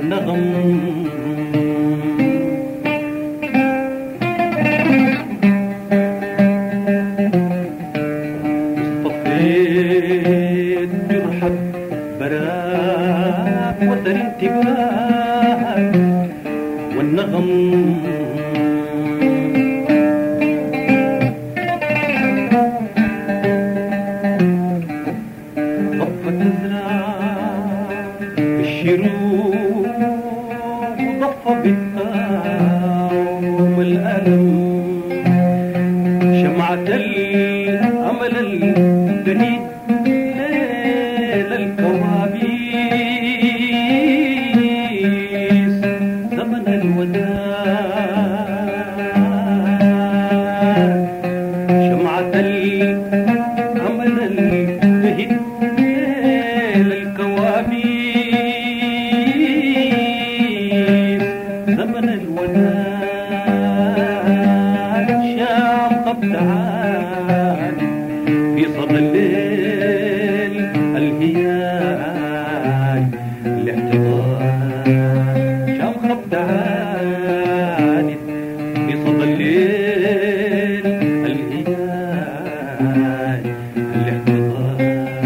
والنغم اصطفيت جرحك براك وتر انتباهك والنغم ضفت تزرع بالشروق وضف بالثوم الألم شمعة الأمل البريد ليل الكوابيس زمن الوداع شمعة الأمل البريد ليل الكوابيس زمن الوداع شام قبل في صدى الليل الهياج الاحتضار شام خبط عانت في صدى الليل الهياج الاحتضار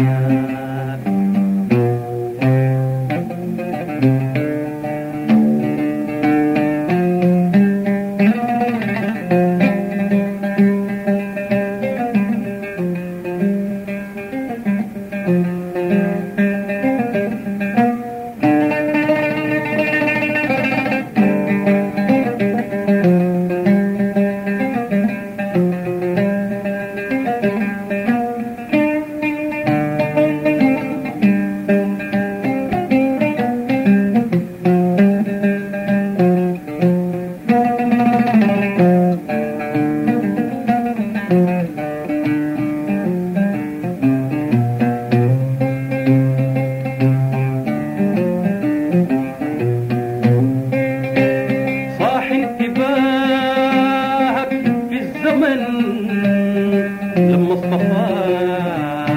انتباهك في الزمن لما اصطفاك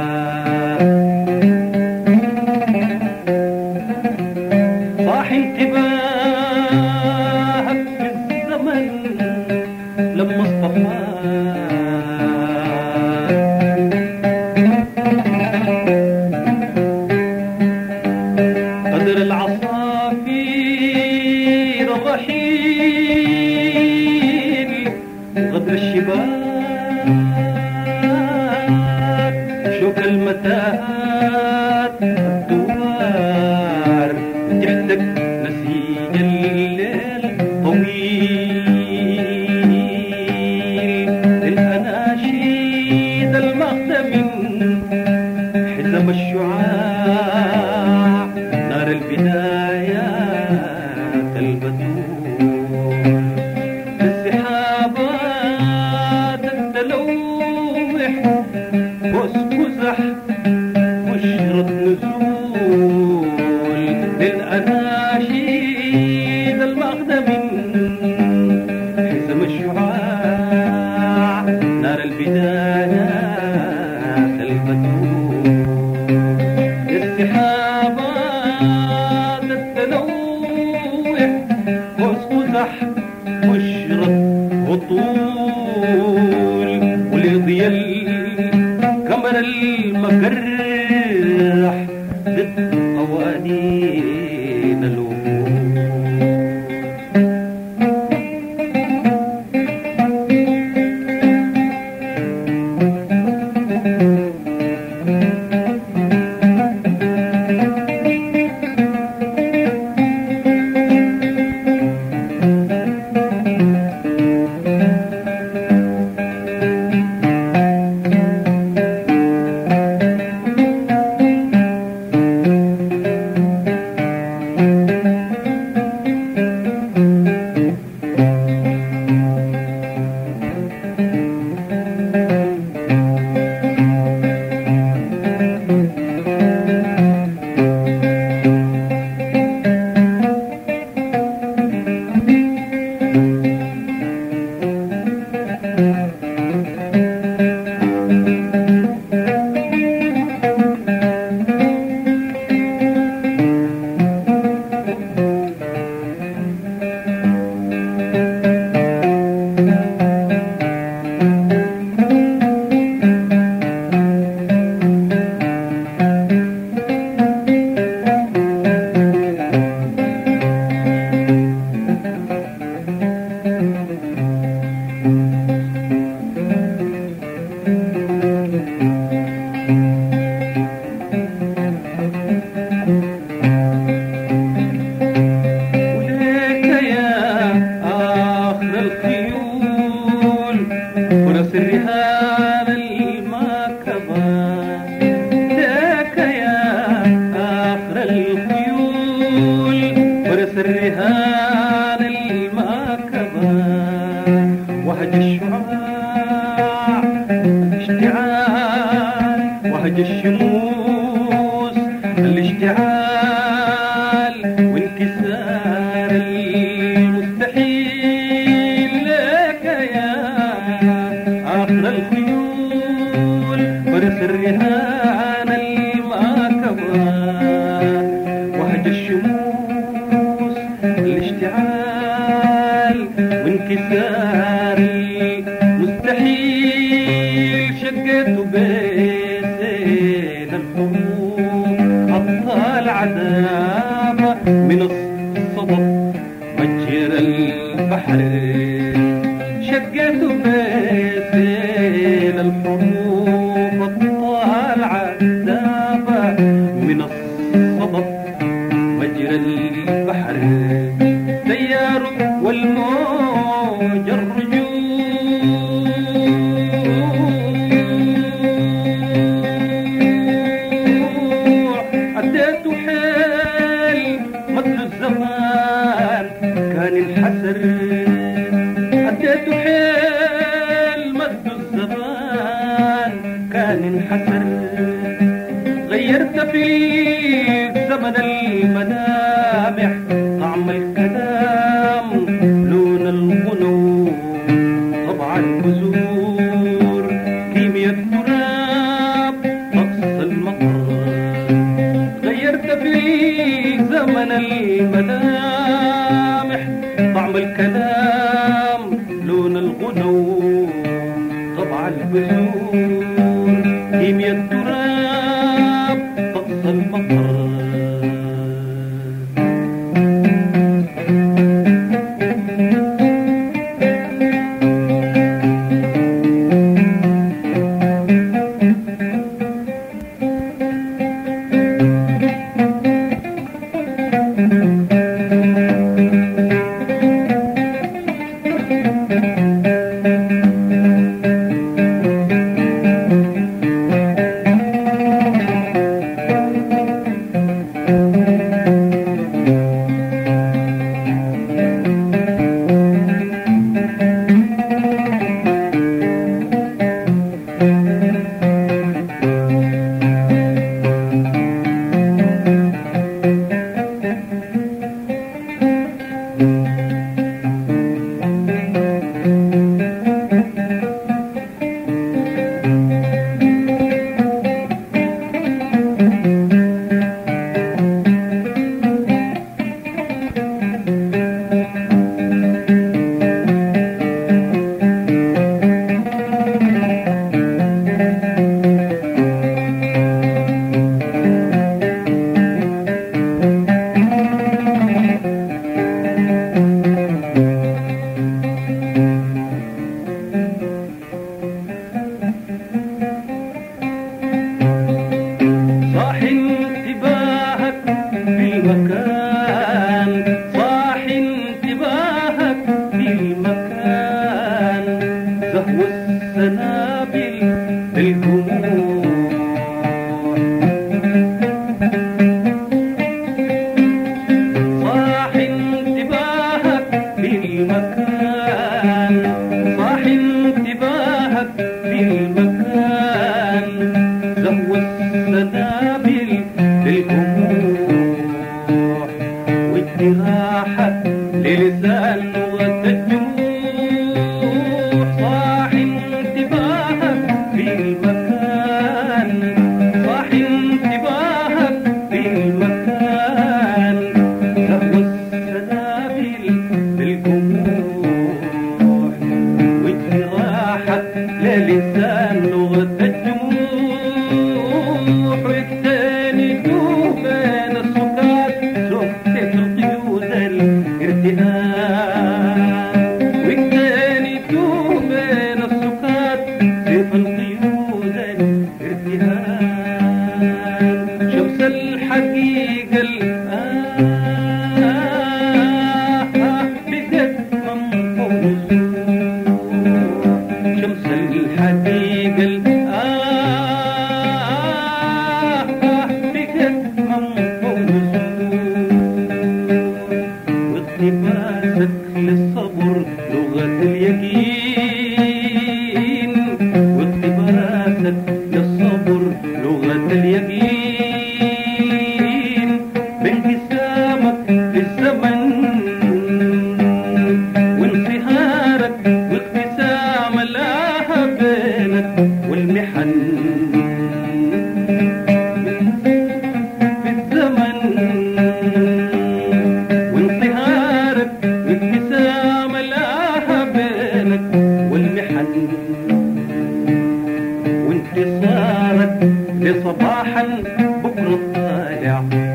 صاح انتباهك في الزمن لما اصطفاك قدر العصافير الرحيل وغدر الشباك شوك المتاهات الدوار تحتك نسيج الليل طويل الأناشيد المغتم حزم الشعاع نار البدايات البدور السحابات التلوح واسكزح بشرة نزول للأناشيد المغنم حزم الشعاع نار البدايات البدور السحابات التلوح واسكزح بشرة وطول ولضيا القمر المكرح ضد قوانين الوفور الرهان الماكبة وهج الشعاع اشتعال وهج الشموس الاشتعال وانكسار المستحيل لك يا آخر الخيول فرس الرهان الماكبة وهج الشموس الاشتعال وانكسار المستحيل شقيته بين الحروب أبطال عذابة من الصدف مجرى البحر شقيته بين الحروب أبطال عذابة من الصدف مجرى البحر تيار والموج الرجوع أديت حيل مد الزمان كان الحسر أديت حيل مد الزمان كان الحسر غيرت في زمن الملامح طعم الكلام لون الغنو طبع البذور كيمياء التراب طقس المطر غيرت في زمن الملامح طعم الكلام لون الغنو طبع البذور كيمياء التراب طقس المطر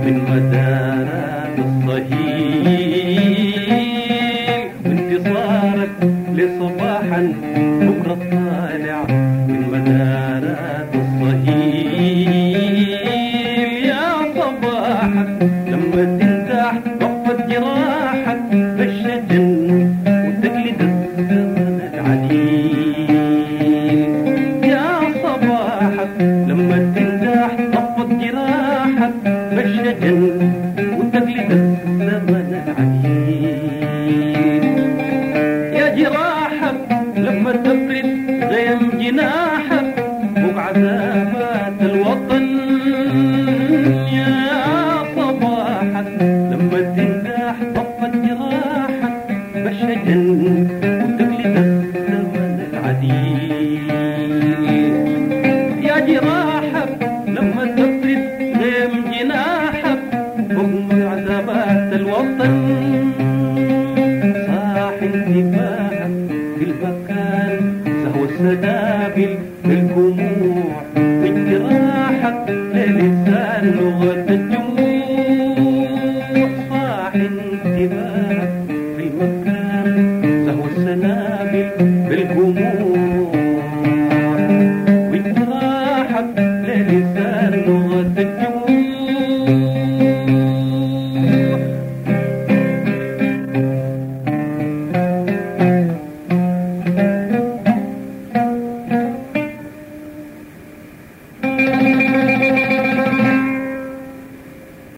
من مدارات الصهيل وانتصارك لصباحا بكرة طالع من مدارات الصهيل يا صباحك لما تنتاح ضفت جراحك بالشجن وتقلد الزمن العليل يا صباحك لما تنتاح ضفت جراحك بالشجن وتقلد الزمن العليل